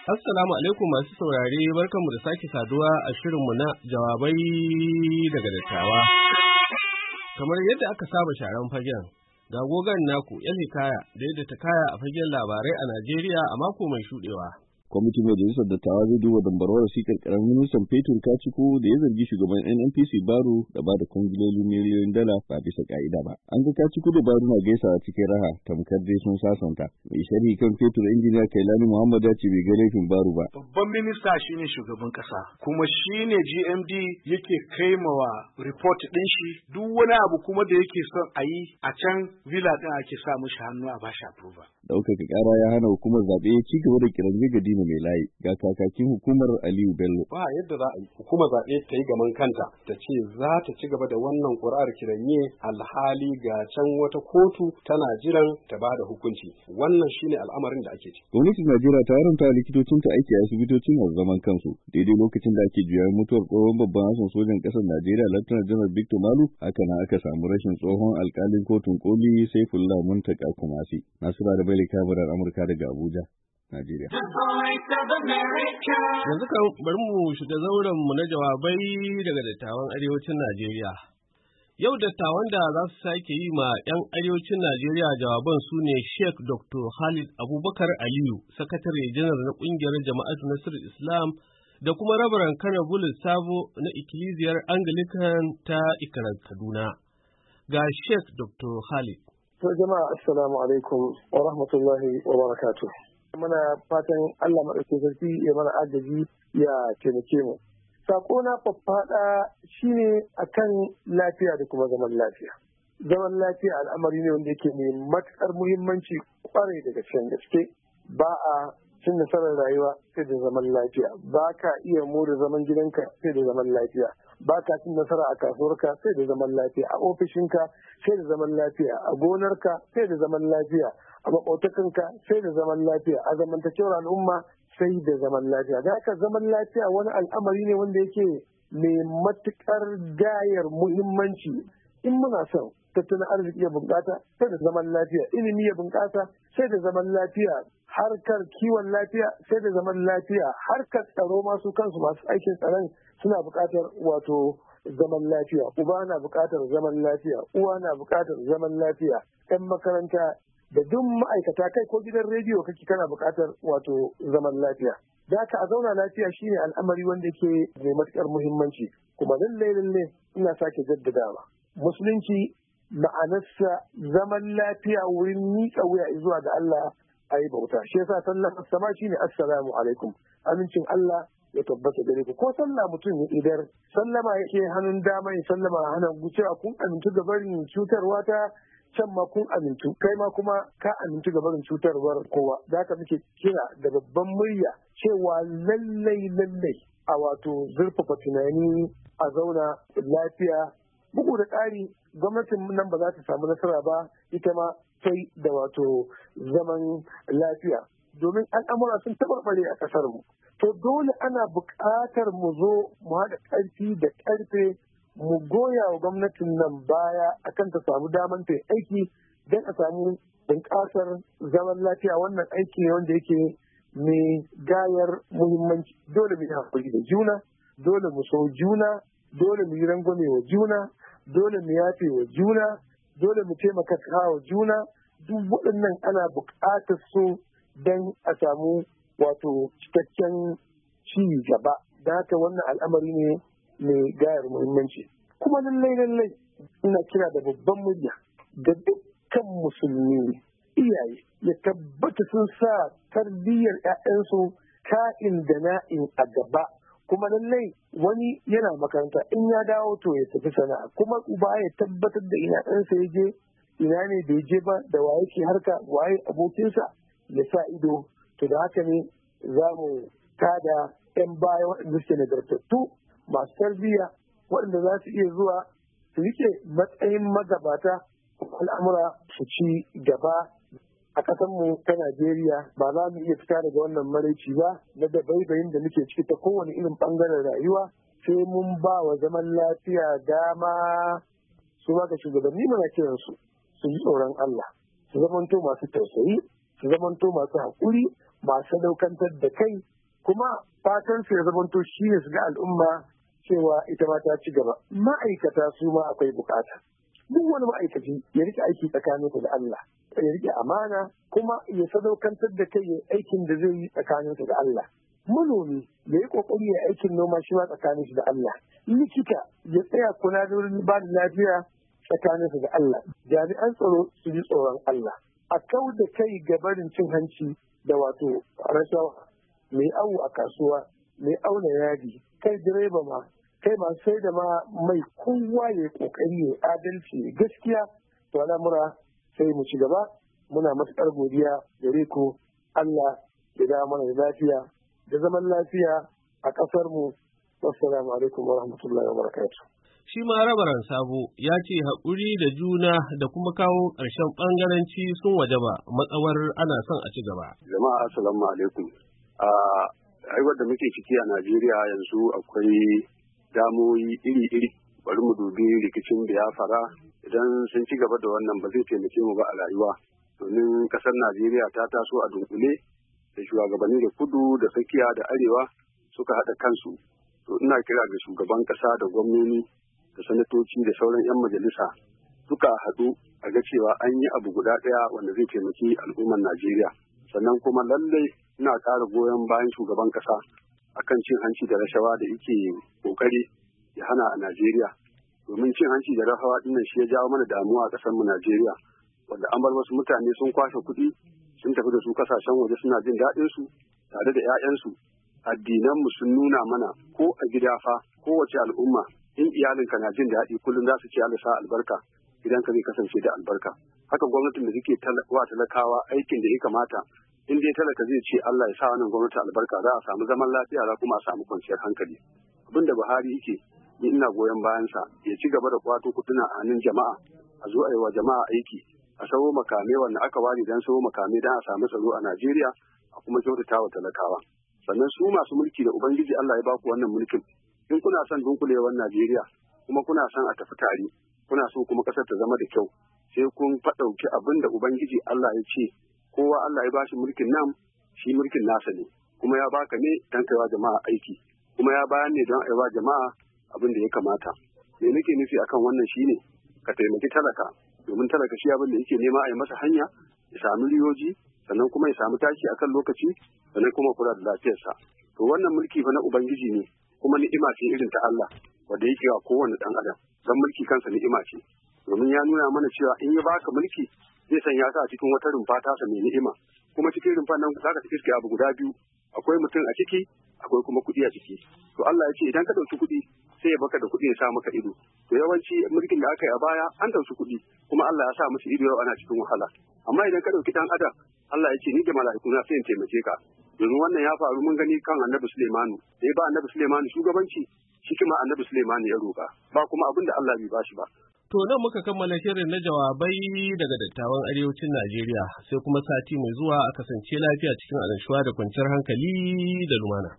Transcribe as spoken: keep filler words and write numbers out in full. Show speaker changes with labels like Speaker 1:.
Speaker 1: Assalamu alaikum masu saurare, barkanmu da sake saduwa a shirinmu na jawabai daga dattawa. Kamar yadda aka saba sharan fagen, ga gogon naku yan hikaya da yadda ta kaya a fagen labarai a Najeriya a mako mai shuɗewa.
Speaker 2: Kwamitin Majalisar Dattawa zai duba dambarwar wasikar ƙaramin ministan fetur Kaciko da ya zargi shugaban N N P C Baro da ba da kwangilolin miliyoyin dala ba bisa ka'ida ba. An ga Kaciko da Baro na gaisawa cikin raha tamkar dai sun sasanta. Mai sharhi kan fetur injiniya Kailani Muhammad ya ce bai ga laifin Baro ba.
Speaker 3: Babban minista shine shugaban ƙasa, kuma shine G M D yake kaimawa report ɗin shi duk wani abu kuma da yake son a yi a can villa ɗin ake sa mishi hannu a bashi approval.
Speaker 2: Ɗaukaka ƙara ya hana hukumar zaɓe ya ci gaba da kiran Gadina mai layi ga kakakin hukumar Aliyu Bello.
Speaker 4: Ba yadda za a yi hukumar zaɓe ta yi gaman kanta ta ce za ta ci gaba da wannan ƙuri'ar kiranye alhali ga can wata kotu tana jiran ta ba da hukunci. Wannan shine al'amarin da ake ciki.
Speaker 2: Gwamnatin Najeriya ta haramta likitocinta aiki a asibitoci masu zaman kansu daidai lokacin da ake juyayin mutuwar tsohon babban hafsan sojan ƙasar Najeriya Lieutenant General Victor Malu. Haka na aka samu rashin tsohon alƙalin kotun koli Saifullah Muntaka Kumasi. Nasura da Bale Kabirar Amurka daga Abuja, Najeriya.
Speaker 1: Yanzu kan bari mu shiga zauren mu na jawabai daga dattawan arewacin Najeriya. Yau dattawan da za su sake yi ma 'yan arewacin Najeriya jawaban su ne Sheikh Doctor Khalid Abubakar Aliyu, Sakatare Janar na ƙungiyar Jama'atu Nasrul Islam, da kuma Rabaran Kana Bulus Sabo na Ikkiliziyar Anglican ta Ikrar Kaduna. Ga Sheikh Doctor Khalid.
Speaker 5: To jama'a assalamu alaikum wa rahmatullahi wa barakatuh. Muna fatan Allah maɗauki sarki ya mana agaji ya taimake mu. Sako na faffaɗa shine akan lafiya da kuma zaman lafiya. Zaman lafiya al'amari ne wanda yake mai matuƙar muhimmanci kwarai daga cikin gaske. Ba a cin nasarar rayuwa sai da zaman lafiya. Ba ka iya more zaman gidanka sai da zaman lafiya. Ba ka cin nasara a kasuwarka sai da zaman lafiya, a ofishinka sai da zaman lafiya, a gonarka sai da zaman lafiya, a maƙotakanka sai da zaman lafiya, a zamantakewar al'umma sai da zaman lafiya. Da haka zaman lafiya wani al'amari ne wanda yake mai matuƙar gayar muhimmanci. In muna son tattalin arziki ya bunƙasa sai da zaman lafiya, ilimi ya bunƙasa sai da zaman lafiya, harkar kiwon lafiya sai da zaman lafiya, harkar tsaro masu kansu masu aikin tsaron suna buƙatar wato zaman lafiya, uba na buƙatar zaman lafiya, uwa na buƙatar zaman lafiya, 'yan makaranta da duk ma'aikata kai ko gidan rediyo kake kana buƙatar wato zaman lafiya. Da haka a zauna lafiya shine al'amari wanda ke mai matuƙar muhimmanci. Kuma lallai lallai ina sake jaddadawa. Musulunci ma'anarsa zaman lafiya wurin miƙa wuya zuwa ga Allah a yi bauta. Shi yasa sallar sama shine assalamu alaikum. Amincin Allah ya tabbata gare ku. Ko sallah mutum ya idar sallama yake hannun dama ya sallama hannun gucewa kun amintu ga barin cutarwa ta can ma kun amintu kai ma kuma ka amintu ga barin cutarwar kowa. Da haka muke kira da babban murya cewa lallai lallai a wato zurfafa tunani a zauna lafiya. Bugu da ƙari gwamnatin nan ba za ta samu nasara ba ita ma sai da wato zaman lafiya. Domin al'amura sun tabarbare a ƙasar mu. To dole ana buƙatar mu zo mu haɗa ƙarfi da ƙarfe mu goya wa gwamnatin nan baya akan ta samu daman ta aiki don a samu bunƙasar zaman lafiya. Wannan aiki ne wanda yake mai gayar muhimmanci. Dole mu yi haƙuri da juna, dole mu so juna, dole mu yi rangwame wa juna, dole mu yafe wa juna, dole mu taimaka wa juna. Duk waɗannan ana buƙatar su don a samu wato cikakken ci gaba. Da haka wannan al'amari ne mai gayar muhimmanci. Kuma lallai lallai ina kira da babban murya ga dukkan musulmi iyaye ya tabbata sun sa tarbiyyar 'ya'yansu ka'in da na'in a gaba. Kuma lallai wani yana makaranta in ya dawo to ya tafi sana'a, kuma uba ya tabbatar da ina ɗansa ya je ina ne bai je ba, da waye ke harka, waye abokinsa, ya sa ido. To da haka ne za mu tada 'yan baya waɗanda suke nagartattu masu tarbiyya waɗanda za su iya zuwa su rike matsayin magabata al'amura su ci gaba a ƙasarmu ta Najeriya. Ba za mu iya fita daga wannan maraici ba na da baibayin da muke ciki ta kowane irin ɓangaren rayuwa sai mun ba wa zaman lafiya dama. Su ma ga shugabanni muna kiransu su ji tsoron Allah, su zamanto masu tausayi, su zamanto masu haƙuri, masu daukantar da kai, kuma fatan su ya zamanto shi ne su ga al'umma cewa ita ma ta ci gaba. Ma'aikata su ma akwai bukata. Duk wani ma'aikaci ya rike aiki tsakaninsa da Allah, ya rike amana kuma ya sadaukantar da kai ya aikin da zai yi tsakaninsa da Allah. Manomi ya yi kokari ya aikin noma shi ma tsakaninsa da Allah. Likita ya tsaya kula da wurin ba da lafiya tsakaninsa da Allah. Jami'an tsaro su ji tsoron Allah. A kau da kai ga barin cin hanci da wato rashawa, mai awo a kasuwa, mai auna yadi, kai direba ma, kai masu sai da ma mai kowa ya kokari ya adalci gaskiya, to al'amura sai mu ci gaba. Muna matuƙar godiya gare ku. Allah ya da mana lafiya da zaman lafiya a ƙasar mu. Wassalamu alaikum wa rahmatullahi wa barakatuh.
Speaker 1: Shi ma Rabaran Sabo ya ce haƙuri da juna da kuma kawo ƙarshen ɓangaranci sun wajaba matsawar ana son a ci gaba.
Speaker 4: Jama'a assalamu alaikum. A aiwar da muke ciki a Najeriya yanzu akwai damoyi iri-iri. Bari mu dubi rikicin Biafra, idan sun ci gaba da wannan ba zai taimake mu ba a rayuwa. Domin ƙasar Najeriya ta taso a dunkule da shugabanni da kudu da tsakiya da arewa suka haɗa kansu. To ina kira ga shugaban ƙasa da gwamnoni da sanatoci da sauran 'yan majalisa suka haɗu a ga cewa an yi abu guda ɗaya wanda zai taimaki al'ummar Najeriya. Sannan kuma lallai ina ƙara goyon bayan shugaban ƙasa akan cin hanci da rashawa da yake ƙoƙari ya hana a Najeriya. Domin cin hanci da rashawa ɗin shi ya jawo mana damuwa a ƙasar mu Najeriya, wanda an bar wasu mutane sun kwashe kuɗi sun tafi da su ƙasashen waje suna jin daɗin su tare da 'ya'yansu. Addinan mu sun nuna mana ko a gida fa kowace al'umma in iyalinka na jin daɗi kullum za su ce Allah sa albarka, gidanka zai kasance da albarka. Haka gwamnatin da suke wa talakawa aikin da ya kamata, in dai talaka zai ce Allah ya sa wannan gwamnati albarka, za a samu zaman lafiya, za kuma a samu kwanciyar hankali. Abinda Buhari yake ni ina goyon bayansa, ya ci gaba da kwato kuɗina a hannun jama'a, a zo a yi wa jama'a aiki, a sawo makamai wanda aka ware don sawo makamai don a samu tsaro a Najeriya, a kuma kyautata wa talakawa. Sannan su masu mulki da Ubangiji Allah ya ba ku wannan mulkin, in kuna son dunkulewar Najeriya kuma kuna son a tafi tare, kuna so kuma ƙasar ta zama da kyau, sai kun faɗauki abin da Ubangiji Allah ya ce, kowa Allah ya bashi mulkin nan, shi mulkin nasa ne, kuma ya baka ne don kaiwa jama'a aiki, kuma ya bayan ne don aiwa jama'a abin da ya kamata. Me nake nufi akan wannan shine ka taimaki talaka, domin talaka shi abin da yake nema a yi masa hanya, ya sami riyoji, sannan kuma ya samu taki akan lokaci, sannan kuma kula da lafiyarsa. To wannan mulki fa na Ubangiji ne, kuma ni'ima ce irin ta Allah wanda yake wa kowane ɗan adam. Dan mulki kansa ni'ima ce, domin ya nuna mana cewa in ya baka mulki zai sanya ka a cikin wata rumfa tasa mai ni'ima, kuma cikin rumfan nan za ka iske abu guda biyu, akwai mutum a ciki, akwai kuma kuɗi a ciki. To Allah ya ce idan ka ɗauki kuɗi sai ya baka da kuɗi ya sa maka ido. To yawanci mulkin da aka yi a baya an ɗauki kuɗi, kuma Allah ya sa musu ido yau ana cikin wahala. Amma idan ka ɗauki ɗan adam, Allah ya ce ni da mala'ikuna sai in taimake ka. Domin wannan ya faru mun gani kan Annabi Sulaimanu, da ya ba Annabi Sulaimanu shugabanci, shi kuma Annabi Sulaimanu ya roƙa, ba kuma abin da Allah bai bashi ba.
Speaker 1: To nan muka kammala shirin na jawabai daga dattawan arewacin Najeriya, sai kuma sati mai zuwa a kasance lafiya cikin annashuwa da kwanciyar hankali da lumana.